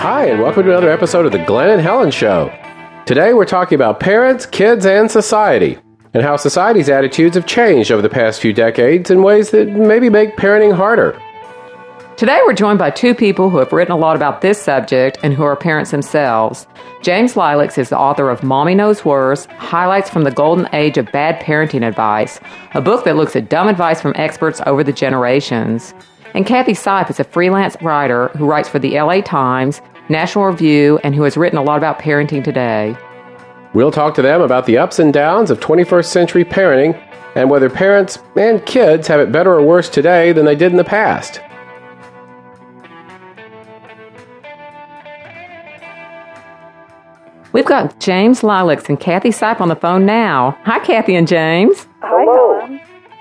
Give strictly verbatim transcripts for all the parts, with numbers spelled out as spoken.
Hi, and welcome to another episode of the Glenn and Helen Show. Today we're talking about parents, kids, and society, and how society's attitudes have changed over the past few decades in ways that maybe make parenting harder. Today we're joined by two people who have written a lot about this subject and who are parents themselves. James Lileks is the author of Mommy Knows Worst, Highlights from the Golden Age of Bad Parenting Advice, a book that looks at dumb advice from experts over the generations. And Kathy Sipe is a freelance writer who writes for the L A Times, National Review, and who has written a lot about parenting today. We'll talk to them about the ups and downs of twenty-first century parenting and whether parents and kids have it better or worse today than they did in the past. We've got James Lileks and Kathy Sipe on the phone now. Hi, Kathy and James. Hi, Helen.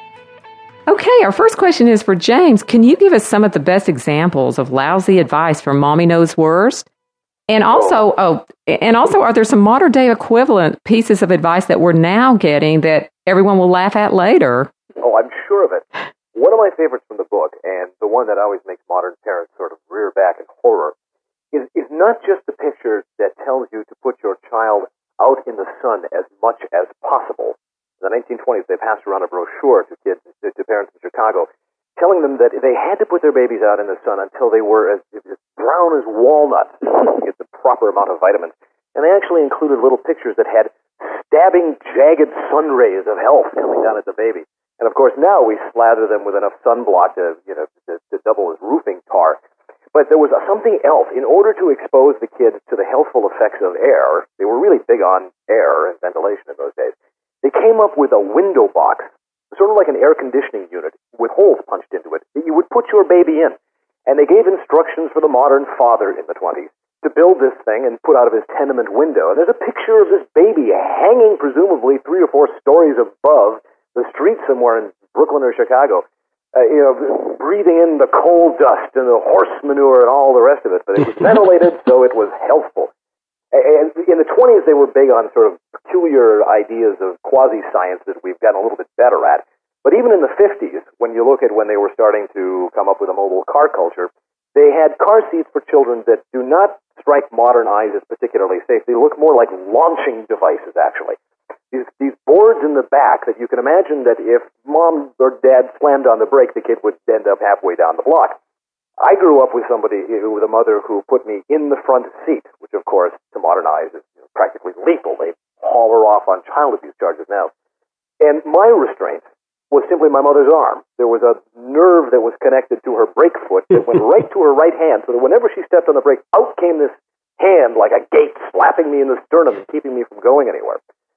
Okay, our first question is for James. Can you give us some of the best examples of lousy advice from Mommy Knows Worst? And also, oh, and also, are there some modern day equivalent pieces of advice that we're now getting that everyone will laugh at later? Oh, I'm sure of it. One of my favorites from the book, and the one that always makes modern parents sort of rear back in horror, is, is not just the picture that tells you to put your child out in the sun as much as possible. In the nineteen twenties, they passed around a brochure to kids, to, to parents in Chicago, telling them that they had to put their babies out in the sun until they were as, as brown as walnuts to get the proper amount of vitamins. And they actually included little pictures that had stabbing, jagged sun rays of health coming down at the baby. And of course, now we slather them with enough sunblock to, you know, to, to double as roofing tar. But there was something else. In order to expose the kids to the healthful effects of air, they were really big on air and ventilation in those days. They came up with a window box, sort of like an air conditioning unit, with holes punched into it, that you would put your baby in. And they gave instructions for the modern father in the twenties to build this thing and put out of his tenement window. And there's a picture of this baby hanging, presumably, three or four stories above the street somewhere in Brooklyn or Chicago, uh, you know, breathing in the coal dust and the horse manure and all the rest of it. But it was ventilated, so it was healthful. And in the twenties, they were big on sort of peculiar ideas of quasi-science that we've gotten a little bit better at. But even in the fifties, when you look at when they were starting to come up with a mobile car culture, they had car seats for children that do not strike modern eyes as particularly safe. They look more like launching devices, actually. These, these boards in the back that you can imagine that if mom or dad slammed on the brake, the kid would end up halfway down the block. I grew up with somebody, with a mother who put me in the front seat, which, of course, to modern eyes is practically lethal. They haul her off on child abuse charges now. And my restraint was simply my mother's arm. There was a nerve that was connected to her brake foot that went right to her right hand, so that whenever she stepped on the brake, out came this hand like a gate, slapping me in the sternum and keeping me from going anywhere.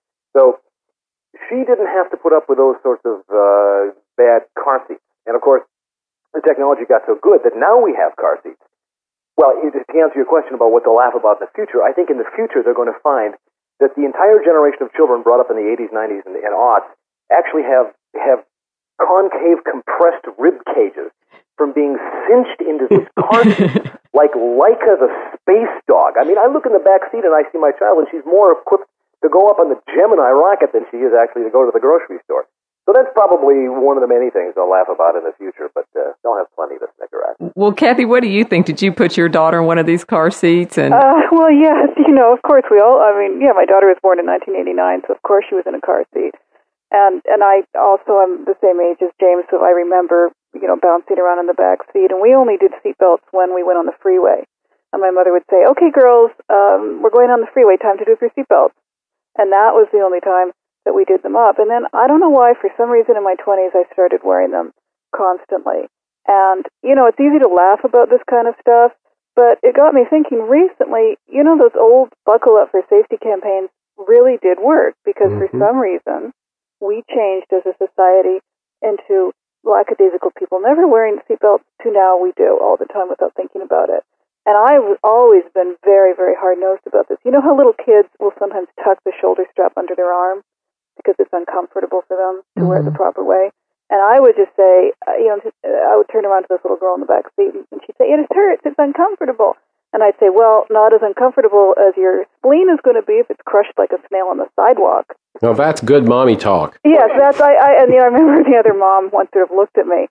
So she didn't have to put up with those sorts of uh, bad car seats. And, of course, the technology got so good that now we have car seats. Well, to answer your question about what they'll laugh about in the future, I think in the future they're going to find that the entire generation of children brought up in the eighties, nineties, and, and aughts actually have have concave compressed rib cages from being cinched into these car seats like Laika the space dog. I mean, I look in the back seat and I see my child, and she's more equipped to go up on the Gemini rocket than she is actually to go to the grocery store. So that's probably one of the many things they'll laugh about in the future, but uh, they'll have plenty to snicker at. Well, Kathy, what do you think? Did you put your daughter in one of these car seats? And uh, well, yes, you know, of course we all, I mean, yeah, my daughter was born in nineteen eighty-nine, so of course she was in a car seat. And and I also am the same age as James, so I remember, you know, bouncing around in the back seat. And we only did seatbelts when we went on the freeway. And my mother would say, okay, girls, um, we're going on the freeway, time to do your seatbelts. And that was the only time that we did them up. And then I don't know why, for some reason in my twenties, I started wearing them constantly. And, you know, it's easy to laugh about this kind of stuff, but it got me thinking recently, you know, those old buckle up for safety campaigns really did work, because mm-hmm. for some reason we changed as a society into lackadaisical people never wearing seatbelts to now we do all the time without thinking about it. And I've always been very, very hard-nosed about this. You know how little kids will sometimes tuck the shoulder strap under their arm because it's uncomfortable for them to mm-hmm. wear it the proper way? And I would just say, uh, you know, I would turn around to this little girl in the back seat, and she'd say, it hurts, it's uncomfortable. And I'd say, well, not as uncomfortable as your spleen is going to be if it's crushed like a snail on the sidewalk. No, that's good mommy talk. Yes, that's, I, I and you know, I remember the other mom once sort of looked at me,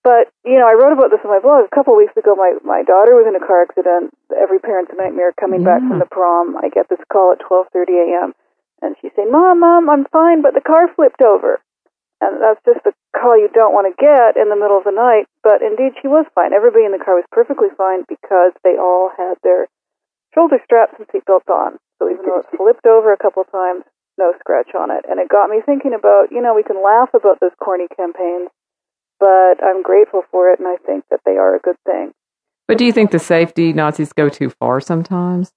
But, you know, I wrote about this in my blog. A couple of weeks ago, my, my daughter was in a car accident. Every parent's nightmare coming Yeah. back from the prom. I get this call at twelve thirty a.m. And she's saying, Mom, Mom, I'm fine, but the car flipped over. And that's just the call you don't want to get in the middle of the night. But indeed, she was fine. Everybody in the car was perfectly fine because they all had their shoulder straps and seatbelts on. So even though it flipped over a couple of times, no scratch on it. And it got me thinking about, you know, we can laugh about those corny campaigns, but I'm grateful for it, and I think that they are a good thing. But do you think the safety Nazis go too far sometimes?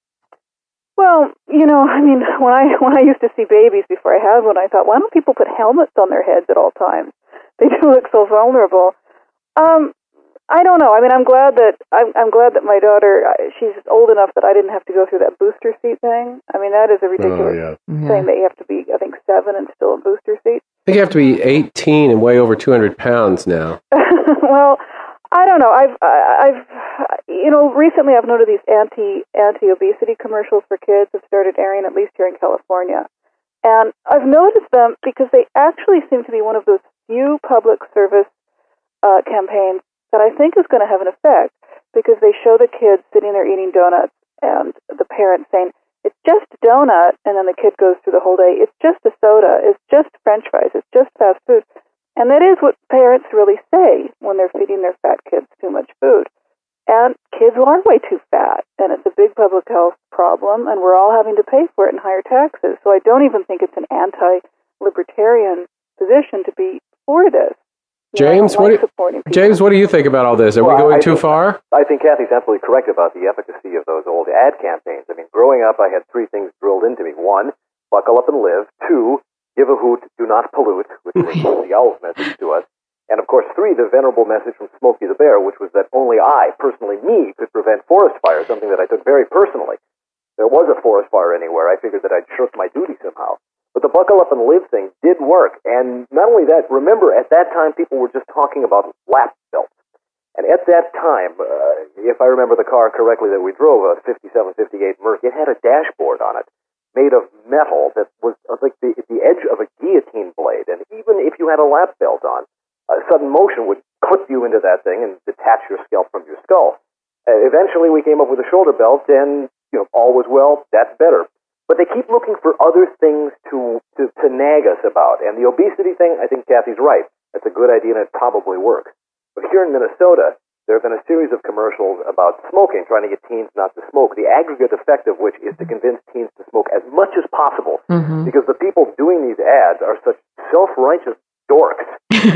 Well, you know, I mean, when I when I used to see babies before I had one, I thought, why don't people put helmets on their heads at all times? They do look so vulnerable. Um, I don't know. I mean, I'm glad that I'm, I'm glad that my daughter, she's old enough that I didn't have to go through that booster seat thing. I mean, that is a ridiculous Oh, yeah. thing that you have to be, I think, seven and still a booster seat. I think you have to be eighteen and weigh over two hundred pounds now. Well, I don't know. I've, I've, you know, recently I've noted these anti anti obesity commercials for kids have started airing, at least here in California, and I've noticed them because they actually seem to be one of those few public service uh, campaigns that I think is going to have an effect, because they show the kids sitting there eating donuts and the parents saying, it's just a donut, and then the kid goes through the whole day, it's just a soda, it's just French fries, it's just fast food. And that is what parents really say when they're feeding their fat kids too much food. And kids are way too fat, and it's a big public health problem, and we're all having to pay for it in higher taxes. So I don't even think it's an anti-libertarian position to be for this. James, you know, what like do, James, what do you think about all this? Are well, we going I too think, far? I think Kathy's absolutely correct about the efficacy of those old ad campaigns. I mean, growing up, I had three things drilled into me. One, buckle up and live. Two, give a hoot, do not pollute, which was the owl's message to us. And, of course, three, the venerable message from Smokey the Bear, which was that only I, personally me, could prevent forest fire, something that I took very personally. There was a forest fire anywhere. I figured that I'd shirk my duty somehow. But the buckle up and live thing did work. And not only that, remember, at that time, people were just talking about lap belts. And at that time, uh, if I remember the car correctly that we drove, a fifty-seven fifty-eight Merc, it had a dashboard on it made of metal that was uh, like the, the edge of a guillotine blade. And even if you had a lap belt on, a sudden motion would clip you into that thing and detach your scalp from your skull. Uh, eventually, we came up with a shoulder belt, and you know, all was well. That's better. But they keep looking for other things to, to, to nag us about. And the obesity thing, I think Kathy's right. That's a good idea, and it probably works. But here in Minnesota, there have been a series of commercials about smoking, trying to get teens not to smoke, the aggregate effect of which is to convince teens to smoke as much as possible. Mm-hmm. Because the people doing these ads are such self-righteous dorks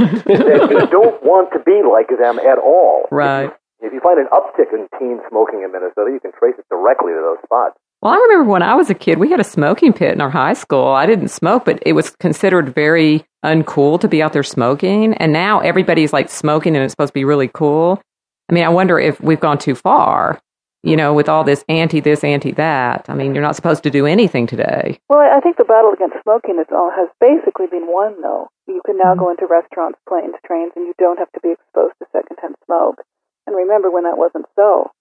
that you don't want to be like them at all. Right. If you, if you find an uptick in teen smoking in Minnesota, you can trace it directly to those spots. Well, I remember when I was a kid, we had a smoking pit in our high school. I didn't smoke, but it was considered very uncool to be out there smoking. And now everybody's like smoking and it's supposed to be really cool. I mean, I wonder if we've gone too far, you know, with all this anti this, anti that. I mean, you're not supposed to do anything today. Well, I think the battle against smoking is all, has basically been won, though. You can now mm-hmm. go into restaurants, planes, trains, and you don't have to be exposed to secondhand smoke. And remember when that wasn't so.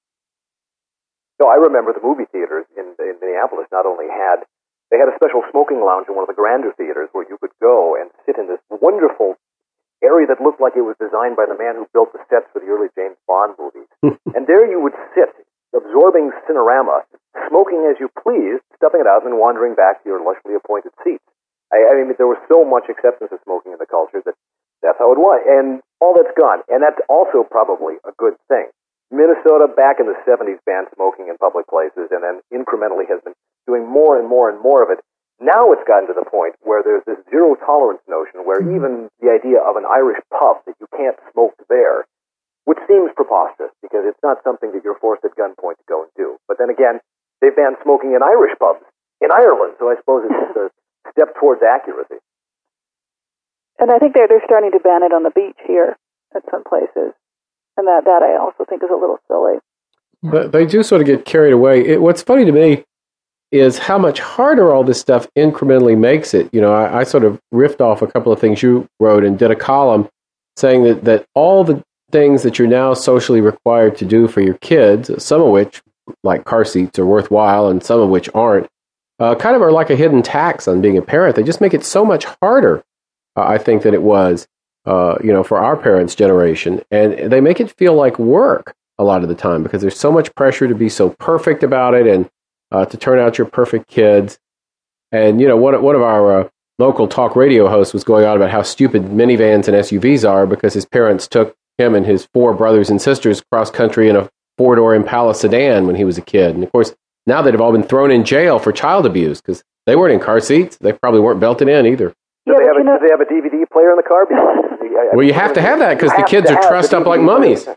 So I remember the movie theaters in, in Minneapolis not only had, they had a special smoking lounge in one of the grander theaters where you could go and sit in this wonderful area that looked like it was designed by the man who built the sets for the early James Bond movies. And there you would sit, absorbing Cinerama, smoking as you pleased, stuffing it out, and then wandering back to your lushly appointed seats. I, I mean, there was so much acceptance of smoking in the culture that that's how it was. And all that's gone. And that's also probably a good thing. Minnesota, back in the seventies, banned smoking in public places, and then incrementally has been doing more and more and more of it. Now it's gotten to the point where there's this zero tolerance notion where even the idea of an Irish pub that you can't smoke there, which seems preposterous because it's not something that you're forced at gunpoint to go and do. But then again, they banned smoking in Irish pubs in Ireland, so I suppose it's a step towards accuracy. And I think they're, they're starting to ban it on the beach here at some places. And that, that I also think is a little silly. But they do sort of get carried away. It, what's funny to me is how much harder all this stuff incrementally makes it. You know, I, I sort of riffed off a couple of things you wrote and did a column saying that, that all the things that you're now socially required to do for your kids, some of which, like car seats, are worthwhile and some of which aren't, uh, kind of are like a hidden tax on being a parent. They just make it so much harder, uh, I think, than it was. uh, you know, for our parents' generation, and they make it feel like work a lot of the time because there's so much pressure to be so perfect about it and uh, to turn out your perfect kids. And, you know, one, one of our uh, local talk radio hosts was going on about how stupid minivans and S U Vs are because his parents took him and his four brothers and sisters cross country in a four-door Impala sedan when he was a kid. And, of course, now they've all been thrown in jail for child abuse because they weren't in car seats. They probably weren't belted in either. Do they, have a, do they have a D V D player in the car? Well, you have to have that because the kids are trussed up like mummies.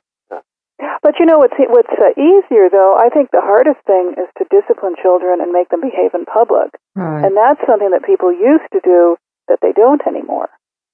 But you know what's what's uh, easier though? I think the hardest thing is to discipline children and make them behave in public, right. And that's something that people used to do that they don't anymore.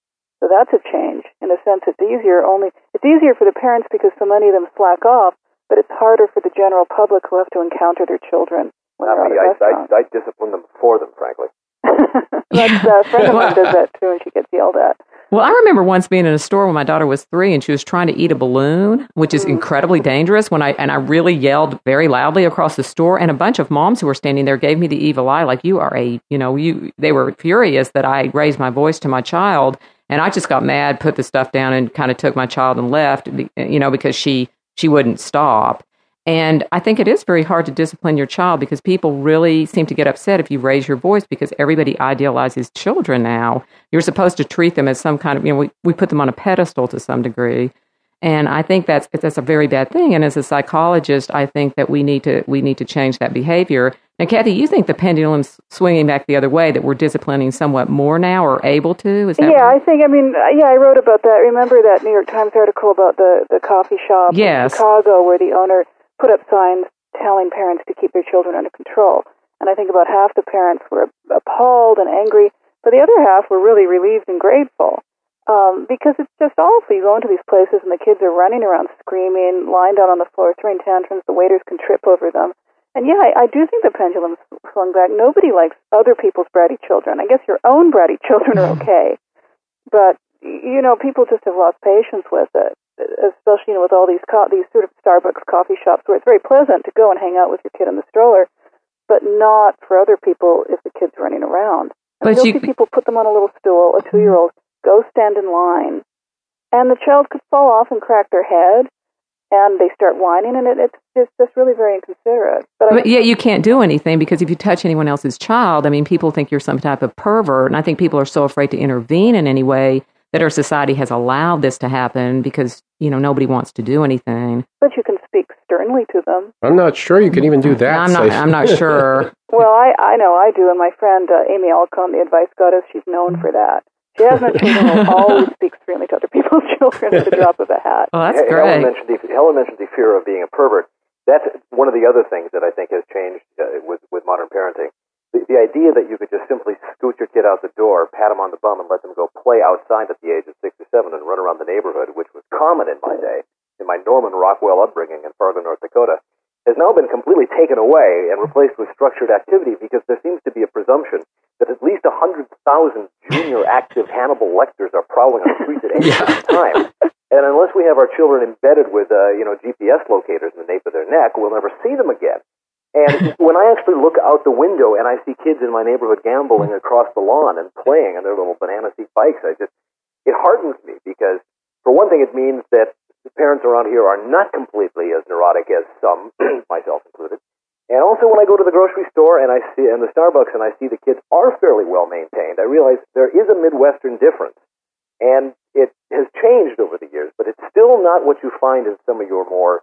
So that's a change. In a sense, it's easier only it's easier for the parents because so many of them slack off, but it's harder for the general public who have to encounter their children when Not they're me. out of restaurants. I, I, I discipline them for them, frankly. That's, uh, a friend of mine does that too, and she gets yelled at. Well, I remember once being in a store when my daughter was three, and she was trying to eat a balloon, which is incredibly dangerous. When I and I really yelled very loudly across the store, and a bunch of moms who were standing there gave me the evil eye, like you are a, you know, you. They were furious that I raised my voice to my child, and I just got mad, put the stuff down, and kind of took my child and left, you know, because she she wouldn't stop. And I think it is very hard to discipline your child because people really seem to get upset if you raise your voice because everybody idealizes children now. You're supposed to treat them as some kind of, you know, we, we put them on a pedestal to some degree. And I think that's that's a very bad thing. And as a psychologist, I think that we need to we need to change that behavior. Now, Kathy, you think the pendulum's swinging back the other way, that we're disciplining somewhat more now or able to? Is that yeah, right? I think, I mean, yeah, I wrote about that. Remember that New York Times article about the, the coffee shop Yes. in Chicago where the owner put up signs telling parents to keep their children under control. And I think about half the parents were appalled and angry, but the other half were really relieved and grateful. Um, because it's just awful. You go into these places and the kids are running around screaming, lying down on the floor, throwing tantrums. The waiters can trip over them. And yeah, I, I do think the pendulum swung back. Nobody likes other people's bratty children. I guess your own bratty children are okay. But, you know, people just have lost patience with it, especially, you know, with all these co- these sort of Starbucks coffee shops where it's very pleasant to go and hang out with your kid in the stroller, but not for other people if the kid's running around. I mean, But you'll you- see people put them on a little stool, a two-year-old, go stand in line, and the child could fall off and crack their head, and they start whining, and it, it's just, just really very inconsiderate. But, But I, yet you can't do anything because if you touch anyone else's child, I mean, people think you're some type of pervert, and I think people are so afraid to intervene in any way that our society has allowed this to happen because, you know, nobody wants to do anything. but you can speak sternly to them. I'm not sure you can even do that. I'm not. safely. I'm not sure. Well, I, I know I do, and my friend uh, Amy Alcone, the advice goddess, she's known for that. She has no children, will always speak sternly to other people's children at the drop of a hat. Well, that's Helen great. mentioned, the, Helen mentioned the fear of being a pervert. That's one of the other things that I think has changed uh, with, with modern parenting. The, the idea that you could just simply scoot your kid out the door, pat him on the bum, and let them go play outside at the age of six or seven and run around the neighborhood, which was common in my day, in my Norman Rockwell upbringing in Fargo, North Dakota, has now been completely taken away and replaced with structured activity because there seems to be a presumption that at least one hundred thousand junior active Hannibal Lecters are prowling on the streets at any given time. And unless we have our children embedded with uh, you know, G P S locators in the nape of their neck, we'll never see them again. And when I actually look out the window and I see kids in my neighborhood gambling across the lawn and playing on their little banana seat bikes, I just, it hardens me because, for one thing, it means that the parents around here are not completely as neurotic as some, myself included. And also when I go to the grocery store and I see, and the Starbucks, and I see the kids are fairly well maintained, I realize there is a Midwestern difference. And it has changed over the years, but it's still not what you find in some of your more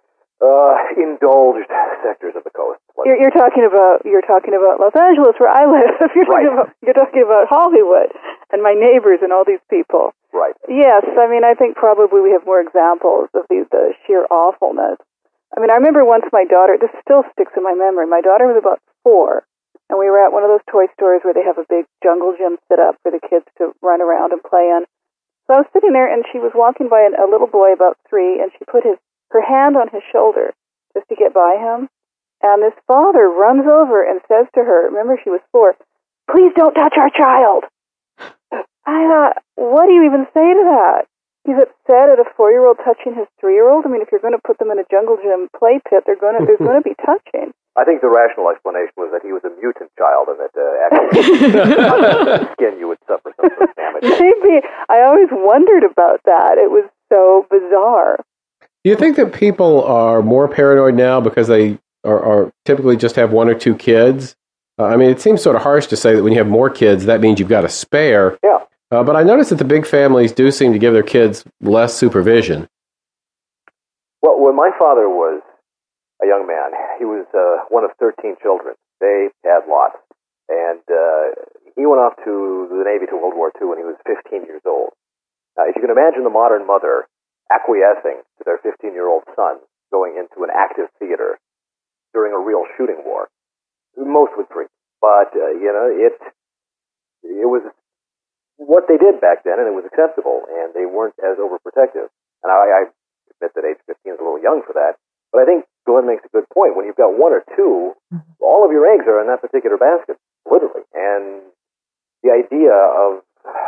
uh, indulged sectors of the coast. You're, you're talking about you're talking about Los Angeles, where I live. You're talking Right. about you're talking about Hollywood and my neighbors and all these people. Right. Yes, I mean I think probably we have more examples of the the sheer awfulness. I mean I remember once my daughter. This still sticks in my memory. My daughter was about four, and we were at one of those toy stores where they have a big jungle gym set up for the kids to run around and play in. So I was sitting there, and she was walking by a, a little boy about three, and she put his her hand on his shoulder just to get by him. And this father runs over and says to her, remember she was four, "Please don't touch our child." I thought, what do you even say to that? He's upset at a four-year-old touching his three-year-old? I mean, if you're going to put them in a jungle gym play pit, they're going to, there's going to be touching. I think the rational explanation was that he was a mutant child and that uh, actually on the skin you would suffer some sort of damage. maybe I always wondered about that. It was so bizarre. Do you think that people are more paranoid now because they are, are typically just have one or two kids? Uh, I mean, it seems sort of harsh to say that when you have more kids, that means you've got a spare. Yeah. Uh, but I noticed that the big families do seem to give their kids less supervision. Well, when my father was a young man, he was uh, one of thirteen children. They had lots. And uh, he went off to the Navy to World War Two when he was fifteen years old. Now, if you can imagine the modern mother acquiescing to their fifteen-year-old son going into an active theater during a real shooting war, most would freak. But, uh, you know, it it was what they did back then, and it was acceptable, and they weren't as overprotective. And I, I admit that age fifteen is a little young for that, but I think Glenn makes a good point. When you've got one or two, all of your eggs are in that particular basket, literally. And the idea of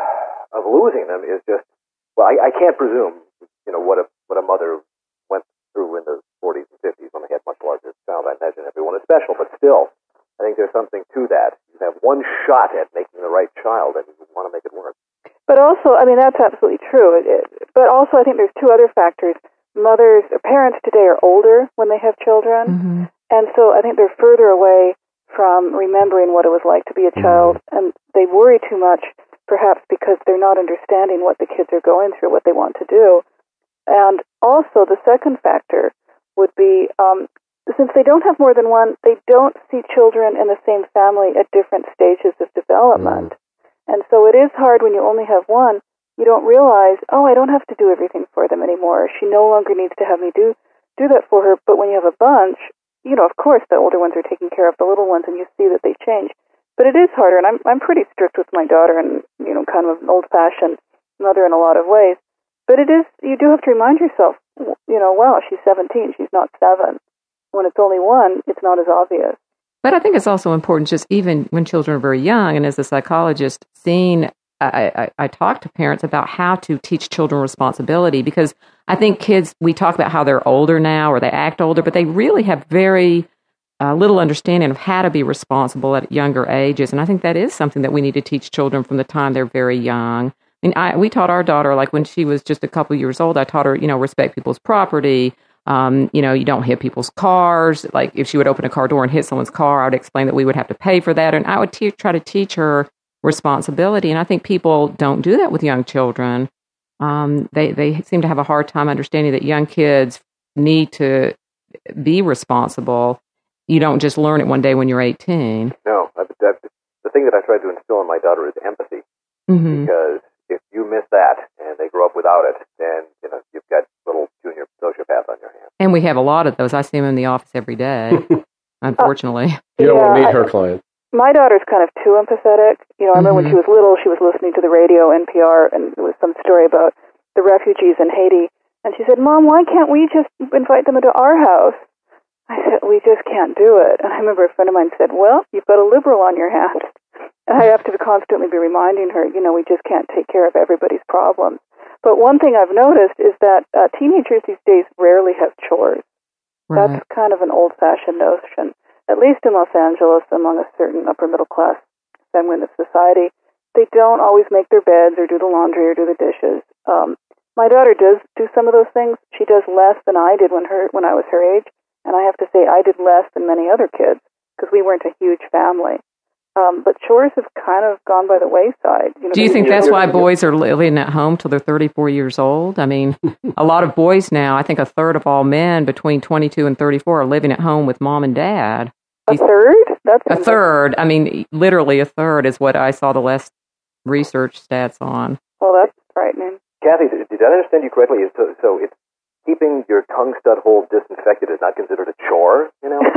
of losing them is just, well, I, I can't presume, you know, what a what a mother went through in the forties and fifties when they had much larger child. I imagine everyone is special, but still, I think there's something to that. You have one shot at making the right child, and you want to make it work. But also, I mean, that's absolutely true. It, it, but also, I think there's two other factors. Mothers, parents today are older when they have children, mm-hmm. and so I think they're further away from remembering what it was like to be a child, and they worry too much, perhaps because they're not understanding what the kids are going through, what they want to do. And also, the second factor would be, um, since they don't have more than one, they don't see children in the same family at different stages of development. Mm. And so it is hard when you only have one. You don't realize, oh, I don't have to do everything for them anymore. She no longer needs to have me do do that for her. But when you have a bunch, you know, of course, the older ones are taking care of the little ones, and you see that they change. But it is harder, and I'm I'm pretty strict with my daughter, and you know, kind of an old-fashioned mother in a lot of ways. But it is, you do have to remind yourself, you know, well, she's seventeen, she's not seven. When it's only one, it's not as obvious. But I think it's also important, just even when children are very young, and as a psychologist, seeing, I, I, I talk to parents about how to teach children responsibility, because I think kids, we talk about how they're older now or they act older, but they really have very uh, little understanding of how to be responsible at younger ages. And I think that is something that we need to teach children from the time they're very young. I mean, I, we taught our daughter, like when she was just a couple years old, I taught her, you know, respect people's property. Um, you know, you don't hit people's cars. Like if she would open a car door and hit someone's car, I would explain that we would have to pay for that. And I would te- try to teach her responsibility. And I think people don't do that with young children. Um, they, they seem to have a hard time understanding that young kids need to be responsible. You don't just learn it one day when you're eighteen. No, I, I, the thing that I tried to instill in my daughter is empathy. Mm-hmm. Because if you miss that and they grow up without it, then you know you've got little junior sociopath on your hands. And we have a lot of those. I see them in the office every day, unfortunately. You don't yeah, want to meet her I, client. My daughter's kind of too empathetic. You know, I remember mm-hmm. when she was little, she was listening to the radio, N P R, and there was some story about the refugees in Haiti. And she said, Mom, why can't we just invite them into our house? I said, we just can't do it. And I remember a friend of mine said, well, you've got a liberal on your hands. And I have to constantly be reminding her, you know, we just can't take care of everybody's problems. But one thing I've noticed is that uh, teenagers these days rarely have chores. Right. That's kind of an old-fashioned notion. At least in Los Angeles, among a certain upper-middle-class segment of society, they don't always make their beds or do the laundry or do the dishes. Um, my daughter does do some of those things. She does less than I did when her when I was her age. And I have to say, I did less than many other kids because we weren't a huge family. Um, but chores have kind of gone by the wayside. You know, do you think that's why boys are living at home till they're thirty-four years old? I mean, a lot of boys now, I think a third of all men between twenty-two and thirty-four are living at home with mom and dad. A third? That's a third. I mean, literally a third is what I saw the last research stats on. Well, that's frightening. Kathy, did I understand you correctly? So, so it's keeping your tongue stud hole disinfected is not considered a chore, you know?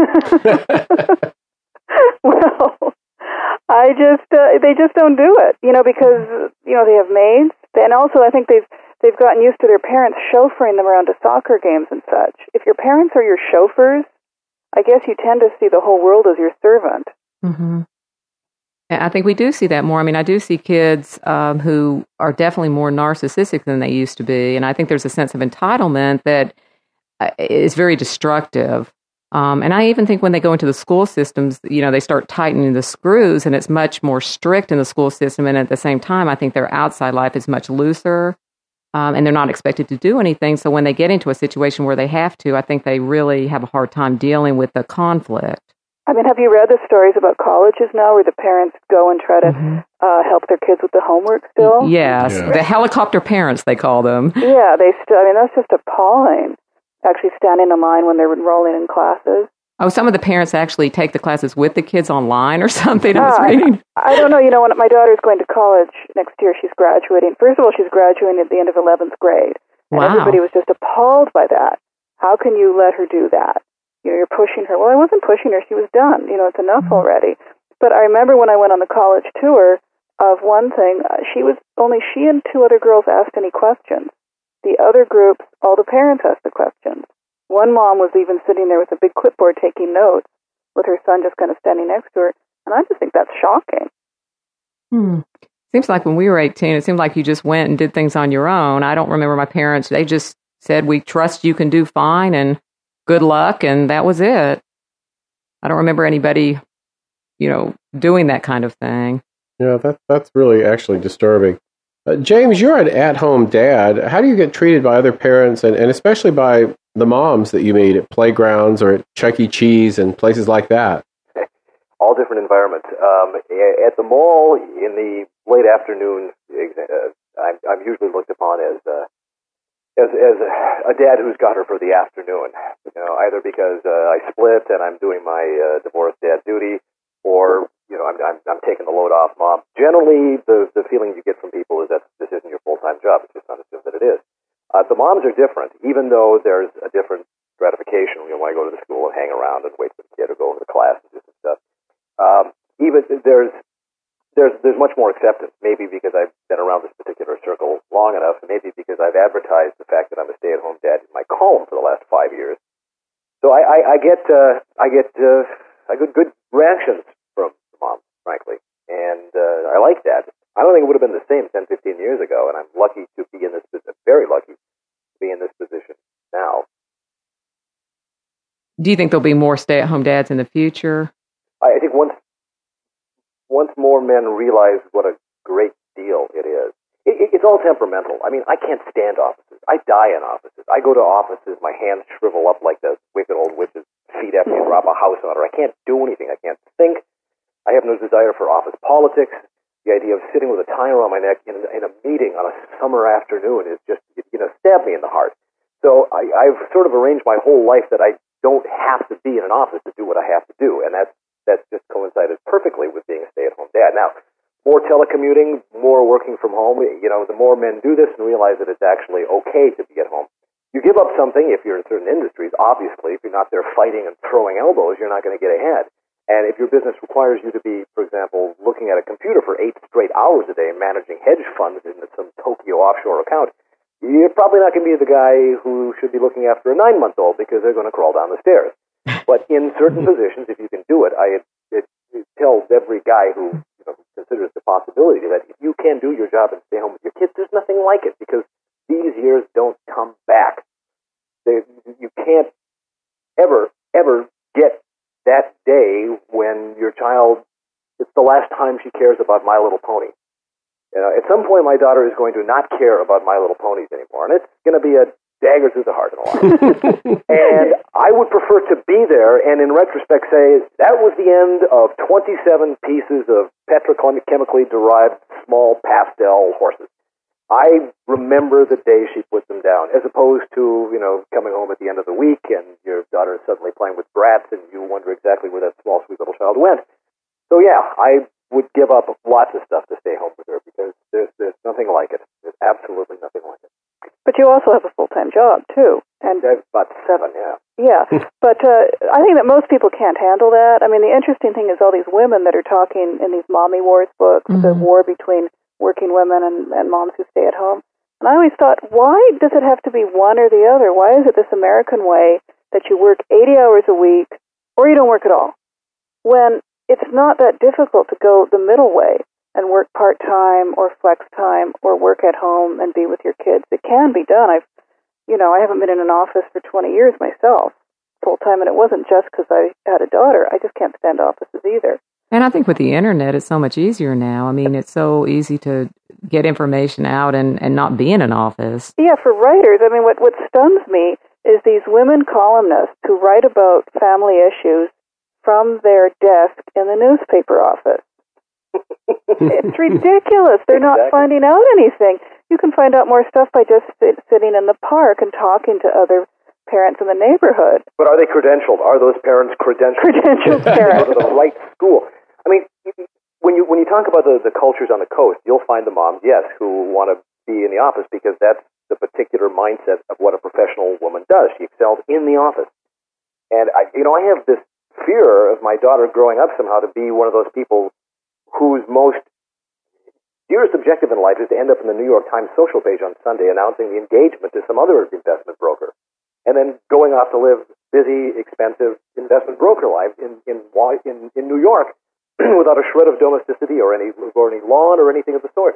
Well, I just, uh, they just don't do it, you know, because, you know, they have maids. And also I think they've, they've gotten used to their parents chauffeuring them around to soccer games and such. If your parents are your chauffeurs, I guess you tend to see the whole world as your servant. Mm-hmm. I think we do see that more. I mean, I do see kids um, who are definitely more narcissistic than they used to be. And I think there's a sense of entitlement that uh, is very destructive. Um, and I even think when they go into the school systems, you know, they start tightening the screws, and it's much more strict in the school system. And at the same time, I think their outside life is much looser, um, and they're not expected to do anything. So when they get into a situation where they have to, I think they really have a hard time dealing with the conflict. I mean, have you read the stories about colleges now where the parents go and try to mm-hmm. uh, help their kids with the homework still? Yes, yeah. The helicopter parents, they call them. Yeah, they still, I mean, that's just appalling, actually standing in line when they're enrolling in classes. Oh, some of the parents actually take the classes with the kids online or something, I was uh, reading. I, I don't know, you know, when my daughter's going to college next year, she's graduating. First of all, she's graduating at the end of eleventh grade. And wow. Everybody was just appalled by that. How can you let her do that? You know, you're pushing her. Well, I wasn't pushing her. She was done. You know, it's enough mm-hmm. already. But I remember when I went on the college tour of one thing, uh, she was, only she and two other girls asked any questions. The other groups, all the parents asked the questions. One mom was even sitting there with a big clipboard taking notes with her son just kind of standing next to her. And I just think that's shocking. Hmm. Seems like when we were eighteen, it seemed like you just went and did things on your own. I don't remember my parents. They just said, we trust you can do fine and good luck, and that was it. I don't remember anybody, you know, doing that kind of thing. Yeah, that that's really actually disturbing. Uh, James, you're an at-home dad. How do you get treated by other parents, and, and especially by the moms that you meet at playgrounds or at Chuck E. Cheese and places like that? All different environments. Um, at the mall in the late afternoon, uh, I'm, I'm usually looked upon as uh, As, as a, a dad who's got her for the afternoon, you know, either because uh, I split and I'm doing my uh, divorced dad duty, or you know, I'm, I'm I'm taking the load off mom. Generally, the the feeling you get from people is that this isn't your full time job. It's just not assumed that it is. Uh, the moms are different, even though there's a different stratification. You know, when I go to the school and hang around and wait for the kid or go over the class and do some stuff. Um, even there's. There's there's much more acceptance, maybe because I've been around this particular circle long enough, and maybe because I've advertised the fact that I'm a stay-at-home dad in my column for the last five years. So I, I, I get uh, I get uh, I get good reactions from the moms, frankly, and uh, I like that. I don't think it would have been the same ten, fifteen years ago, and I'm lucky to be in this position, very lucky to be in this position now. Do you think there'll be more stay-at-home dads in the future? I, I think once. Once more men realize what a great deal it is. It, it, it's all temperamental. I mean, I can't stand offices. I die in offices. I go to offices, my hands shrivel up like the wicked old witch's feet after you drop a house on her. I can't do anything. I can't think. I have no desire for office politics. The idea of sitting with a tie around my neck in, in a meeting on a summer afternoon is just, you know, stab me in the heart. So I, I've sort of arranged my whole life that I don't have to be in an office to do what I have to do, and that's That's just coincided perfectly with being a stay-at-home dad. Now, more telecommuting, more working from home. You know, the more men do this and realize that it's actually okay to be at home. You give up something if you're in certain industries, obviously. If you're not there fighting and throwing elbows, you're not going to get ahead. And if your business requires you to be, for example, looking at a computer for eight straight hours a day managing hedge funds in some Tokyo offshore account, you're probably not going to be the guy who should be looking after a nine-month-old because they're going to crawl down the stairs. But in certain positions, if you can do it, I it, it tells every guy who, you know, considers the possibility that if you can do your job and stay home with your kids, there's nothing like it, because these years don't come back. They, you can't ever, ever get that day when your child, it's the last time she cares about My Little Pony. You know, at some point, my daughter is going to not care about My Little Ponies anymore, and it's going to be a dagger through the heart in a while. And I would prefer to be there and in retrospect say that was the end of twenty-seven pieces of petrochemically derived small pastel horses. I remember the day she put them down, as opposed to, you know, coming home at the end of the week and your daughter is suddenly playing with brats and you wonder exactly where that small, sweet little child went. So yeah, I would give up lots of stuff to stay home with her, because there's, there's nothing like it. There's absolutely nothing like it. But you also have a full-time job, too. And I have about seven, yeah. Yeah, but uh, I think that most people can't handle that. I mean, the interesting thing is all these women that are talking in these Mommy Wars books, mm-hmm. the war between working women and, and moms who stay at home. And I always thought, why does it have to be one or the other? Why is it this American way that you work eighty hours a week or you don't work at all? When it's not that difficult to go the middle way and work part-time or flex-time or work at home and be with your kids. It can be done. I've, you know, I haven't been in an office for twenty years myself. full-time, and it wasn't just because I had a daughter. I just can't stand offices either. And I think with the internet, it's so much easier now. I mean, it's so easy to get information out and, and not be in an office. Yeah, for writers, I mean, what, what stuns me is these women columnists who write about family issues from their desk in the newspaper office. It's ridiculous. They're not Exactly. finding out anything. You can find out more stuff by just sit, sitting in the park and talking to other parents in the neighborhood. But are they credentialed? Are those parents credentialed? Credentialed Go parents. to the right school. I mean, when you when you talk about the, the cultures on the coast, you'll find the moms, yes, who want to be in the office because that's the particular mindset of what a professional woman does. She excels in the office. And, I, you know, I have this fear of my daughter growing up somehow to be one of those people whose most dearest objective in life is to end up in the New York Times social page on Sunday announcing the engagement to some other investment broker, and then going off to live busy, expensive investment broker life in in in, in New York without a shred of domesticity or any or any lawn or anything of the sort.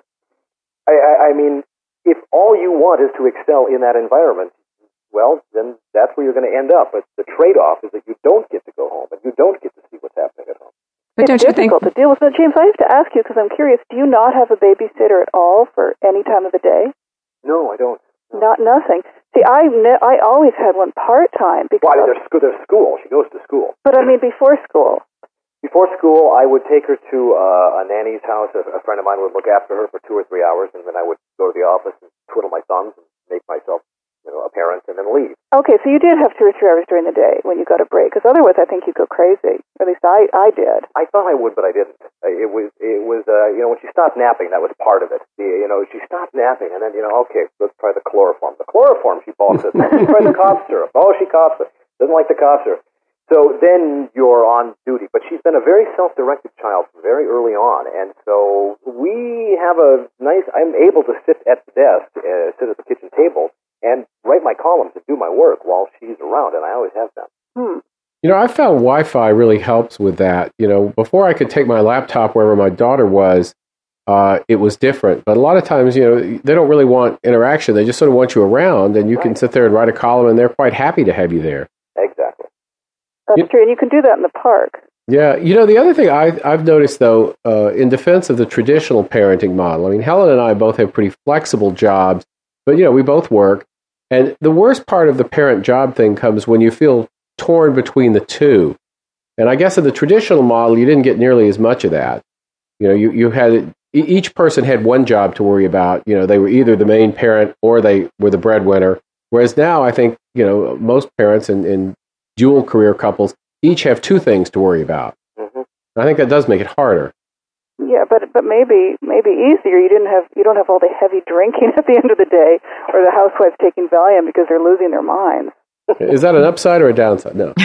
I, I, I mean, if all you want is to excel in that environment, well, then that's where you're going to end up. But the trade-off is that you don't get to go home and you don't get to see what's happening at home. But don't It's you think... difficult to deal with. But James, I have to ask you because I'm curious. Do you not have a babysitter at all for any time of the day? No, I don't. Not nothing. See, I ne- I always had one part time because. Well, I mean, there's, scho- there's school. She goes to school. But I mean, before school. Before school, I would take her to uh, a nanny's house. A, a friend of mine would look after her for two or three hours, and then I would go to the office and twiddle my thumbs and make myself, you know, a parent, and then leave. Okay, so you did have two or three hours during the day when you got a break, because otherwise I think you'd go crazy. At least I, I did. I thought I would, but I didn't. It was, it was, uh, you know, when she stopped napping, that was part of it. The, you know, she stopped napping, and then, you know, okay, let's try the chloroform. The chloroform, she balks at. Let's try the cough syrup. Oh, she coughs. Doesn't like the cough syrup. So then you're on duty. But she's been a very self-directed child from very early on, and so we have a nice. I'm able to sit at the desk, uh, sit at the kitchen table, and write my columns and do my work while she's around, and I always have been. Hmm. You know, I found Wi-Fi really helps with that. You know, before I could take my laptop wherever my daughter was, uh, it was different. But a lot of times, you know, they don't really want interaction. They just sort of want you around, and you Right. can sit there and write a column, and they're quite happy to have you there. Exactly. That's You- true, and you can do that in the park. Yeah, you know, the other thing I, I've noticed, though, uh, in defense of the traditional parenting model, I mean, Helen and I both have pretty flexible jobs, but, you know, we both work. And the worst part of the parent job thing comes when you feel torn between the two. And I guess in the traditional model, you didn't get nearly as much of that. You know, you, you had, each person had one job to worry about. You know, they were either the main parent or they were the breadwinner. Whereas now, I think, you know, most parents and, and dual career couples each have two things to worry about. Mm-hmm. I think that does make it harder. Yeah, but but maybe maybe easier. You didn't have you don't have all the heavy drinking at the end of the day, or the housewives taking Valium because they're losing their minds. Is that an upside or a downside? No.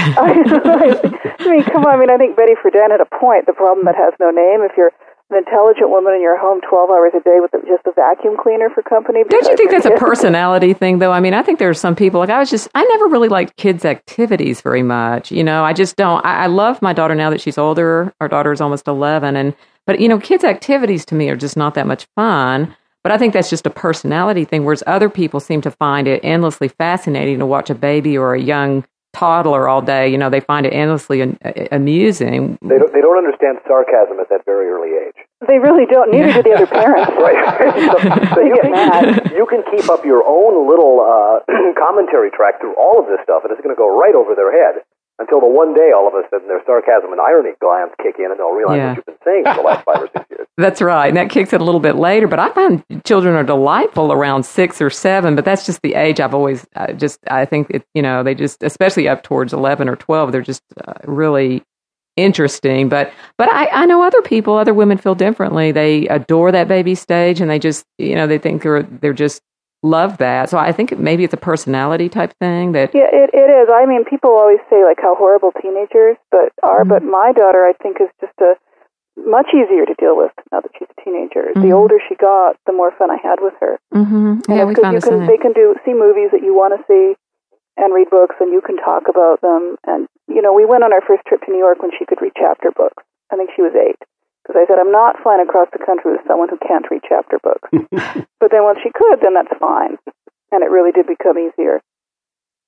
I mean, come on. I mean, I think Betty Friedan had a point. The problem that has no name. If you're an intelligent woman in your home twelve hours a day with just a vacuum cleaner for company. Don't you think that's a personality thing, though? I mean, I think there are some people, like I was just, I never really liked kids' activities very much. You know, I just don't. I, I love my daughter now that she's older. Our daughter is almost eleven. And, but, you know, kids' activities to me are just not that much fun. But I think that's just a personality thing, whereas other people seem to find it endlessly fascinating to watch a baby or a young toddler all day. You know, they find it endlessly an, uh, amusing. They don't, they don't understand sarcasm at that very early age. They really don't. Neither do the other parents. Right. so so you, Get mad. can, you can keep up your own little uh, commentary track through all of this stuff, and it's going to go right over their head until the one day, all of a sudden, their sarcasm and irony glands kick in, and they'll realize Yeah. what you've been saying for the last five or six years. That's right. And that kicks it a little bit later. But I find children are delightful around six or seven, but that's just the age I've always uh, just, I think, it, you know, they just, especially up towards eleven or twelve, they're just uh, really interesting. But but I, I know other people, other women feel differently. They adore that baby stage, and they just, you know, they think they're, they're just love that. So I think maybe it's a personality type thing that. Yeah, it it is. I mean, people always say like how horrible teenagers, but are. Mm-hmm. But my daughter, I think, is just a much easier to deal with now that she's a teenager. Mm-hmm. The older she got, the more fun I had with her. Mm-hmm. Yeah, we Because found you the can, same. they can do see movies that you want to see, and read books, and you can talk about them. And you know, we went on our first trip to New York when she could read chapter books. I think she was eight. Because I said, I'm not flying across the country with someone who can't read chapter books. But then once she could, then that's fine. And it really did become easier.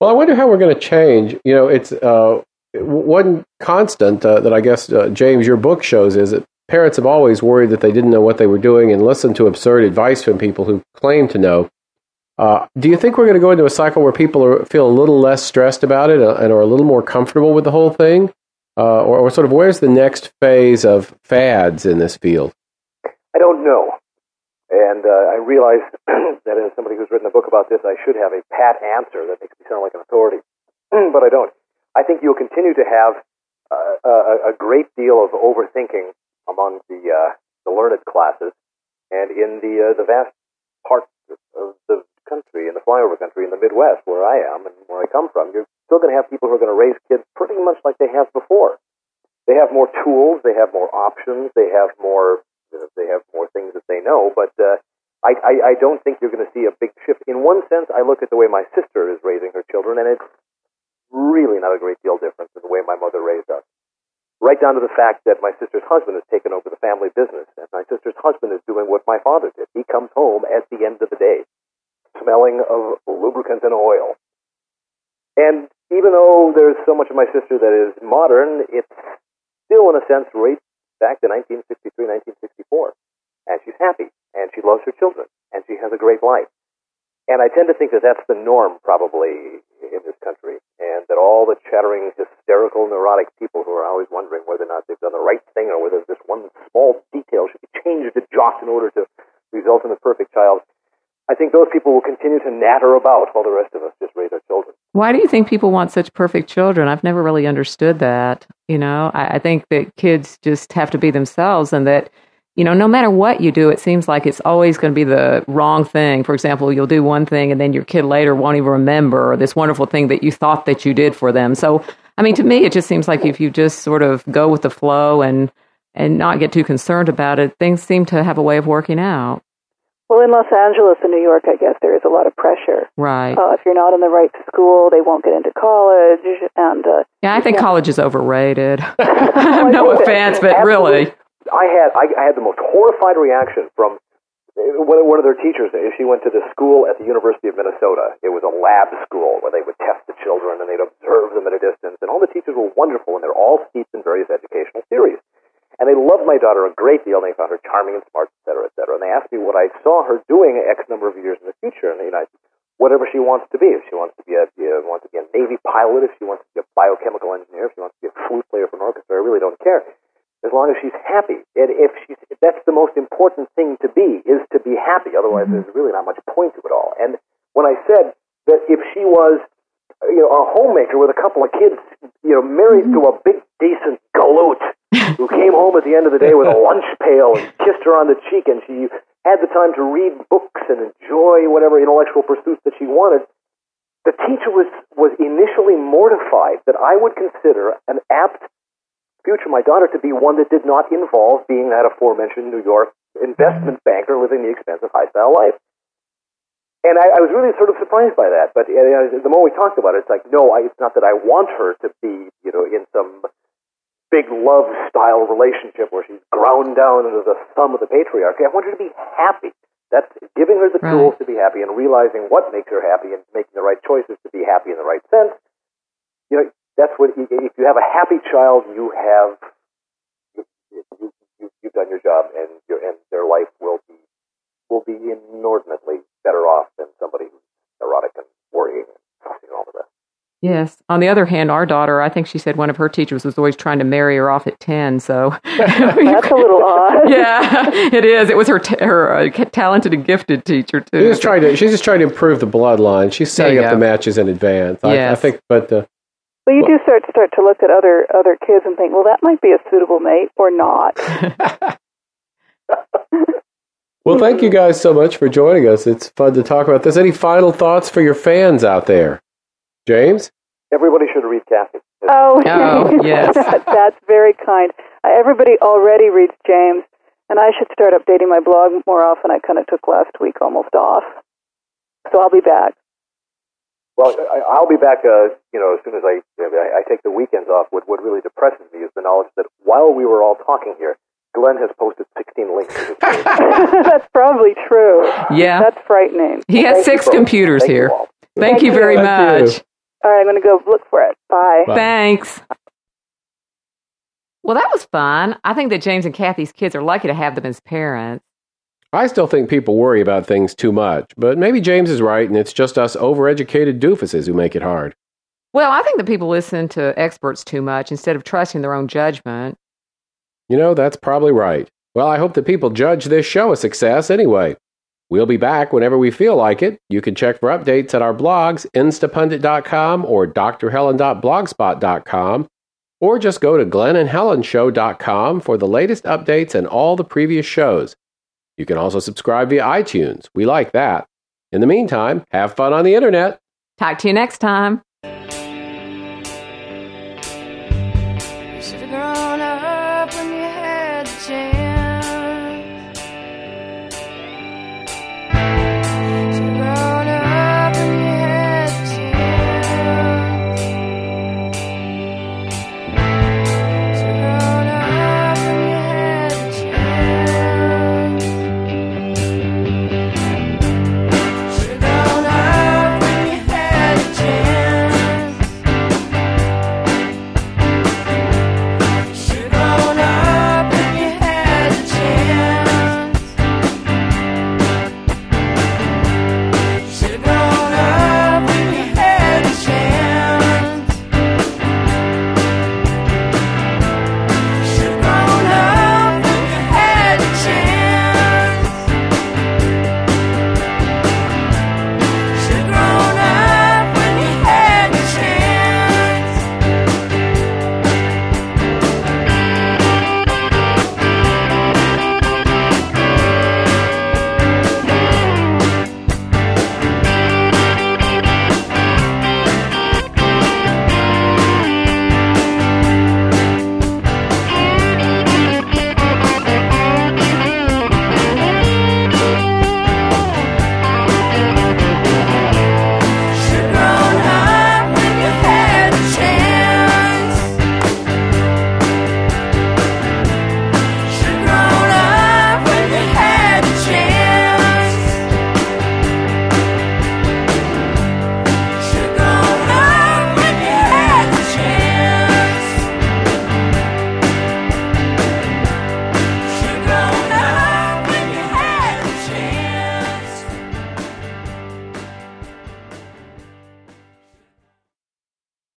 Well, I wonder how we're going to change. You know, it's uh, one constant uh, that I guess, uh, James, your book shows is that parents have always worried that they didn't know what they were doing and listened to absurd advice from people who claim to know. Uh, do you think we're going to go into a cycle where people are, feel a little less stressed about it and are a little more comfortable with the whole thing? Uh, or, or sort of where's the next phase of fads in this field? I don't know. And uh, I realize that as somebody who's written a book about this, I should have a pat answer that makes me sound like an authority. But I don't. I think you'll continue to have uh, a, a great deal of overthinking among the uh, the learned classes, and in the uh, the vast parts of the country, in the flyover country, in the Midwest, where I am and where I come from, you're still going to have people who are going to raise kids pretty much like they have before. They have more tools, they have more options, they have more they have more things that they know, but uh, I, I, I don't think you're going to see a big shift. In one sense, I look at the way my sister is raising her children, and it's really not a great deal different than the way my mother raised us. Right down to the fact that my sister's husband has taken over the family business, and my sister's husband is doing what my father did. He comes home at the end of the day, smelling of lubricant and oil. And even though there's so much of my sister that is modern, it's still, in a sense, right back to nineteen sixty-three, nineteen sixty-four. And she's happy, and she loves her children, and she has a great life. And I tend to think that that's the norm, probably, in this country, and that all the chattering, hysterical, neurotic people who are always wondering whether or not they've done the right thing or whether this one small detail should be changed or jot in order to result in a perfect child, I think those people will continue to natter about while the rest of us just raise our children. Why do you think people want such perfect children? I've never really understood that. You know, I, I think that kids just have to be themselves, and that, you know, no matter what you do, it seems like it's always going to be the wrong thing. For example, you'll do one thing and then your kid later won't even remember this wonderful thing that you thought that you did for them. So, I mean, to me, it just seems like if you just sort of go with the flow and, and not get too concerned about it, things seem to have a way of working out. Well, in Los Angeles and New York, I guess there is a lot of pressure. Right. Uh, if you're not in the right school, they won't get into college. And uh, yeah, I think yeah. college is overrated. No offense, but Absolutely. really. I had I, I had the most horrified reaction from one, one of their teachers. She went to the school at the University of Minnesota. It was a lab school where they would test the children and they'd observe them at a distance. And all the teachers were wonderful, and they're all steeped in various educational theories. And they loved my daughter a great deal, and they found her charming and smart, et cetera, et cetera. And they asked me what I saw her doing X number of years in the future. And, you know, whatever she wants to be. If she wants to be a, you know, wants to be a Navy pilot, if she wants to be a biochemical engineer, if she wants to be a flute player for an orchestra, I really don't care. As long as she's happy. And if she's, if that's the most important thing to be, is to be happy. Otherwise, mm-hmm. there's really not much point to it all. And when I said that if she was, you know, a homemaker with a couple of kids, you know, married mm-hmm. to a big, decent galoot who came home at the end of the day with a lunch pail and kissed her on the cheek, and she had the time to read books and enjoy whatever intellectual pursuits that she wanted, the teacher was, was initially mortified that I would consider an apt future my daughter to be one that did not involve being that aforementioned New York investment banker living the expensive high-style life. And I, I was really sort of surprised by that. But uh, the more we talked about it, it's like, no, I, it's not that I want her to be, you know, in some big love-style relationship where she's ground down into the thumb of the patriarchy. I want her to be happy. That's giving her the right. tools to be happy and realizing what makes her happy and making the right choices to be happy in the right sense. You know, that's what, if you have a happy child, you have, you, you, you, you've done your job, and your, and their life will be, will be inordinately better off than somebody who's neurotic and worrying and fussing and all the rest. Yes. On the other hand, our daughter, I think she said one of her teachers was always trying to marry her off at ten. So that's a little odd. Yeah, it is. It was her t- her uh, talented and gifted teacher too. She's just trying to. She's just trying to improve the bloodline. She's setting up go. the matches in advance. Yes. I, I think, but. Uh, Well, you do start start to look at other other kids and think, well, that might be a suitable mate or not. Well, thank you guys so much for joining us. It's fun to talk about this. Any final thoughts for your fans out there? James? Everybody should read Kathy. Oh, oh yes. that, that's very kind. Uh, everybody already reads James, and I should start updating my blog more often. I kind of took last week almost off. So I'll be back. Well, I'll be back, uh, you know, as soon as I, I take the weekends off. What, what really depresses me is the knowledge that while we were all talking here, Glenn has posted sixteen links to his page. That's probably true. Yeah. That's frightening. He has Thank six you computers Thank here. You Thank, Thank you very Thank much. You. All right, I'm going to go look for it. Bye. Bye. Thanks. Well, that was fun. I think that James and Kathy's kids are lucky to have them as parents. I still think people worry about things too much, but maybe James is right and it's just us overeducated doofuses who make it hard. Well, I think that people listen to experts too much instead of trusting their own judgment. You know, that's probably right. Well, I hope that people judge this show a success anyway. We'll be back whenever we feel like it. You can check for updates at our blogs, instapundit dot com or d r helen dot blogspot dot com, or just go to glenn and helen show dot com for the latest updates and all the previous shows. You can also subscribe via iTunes. We like that. In the meantime, have fun on the internet. Talk to you next time.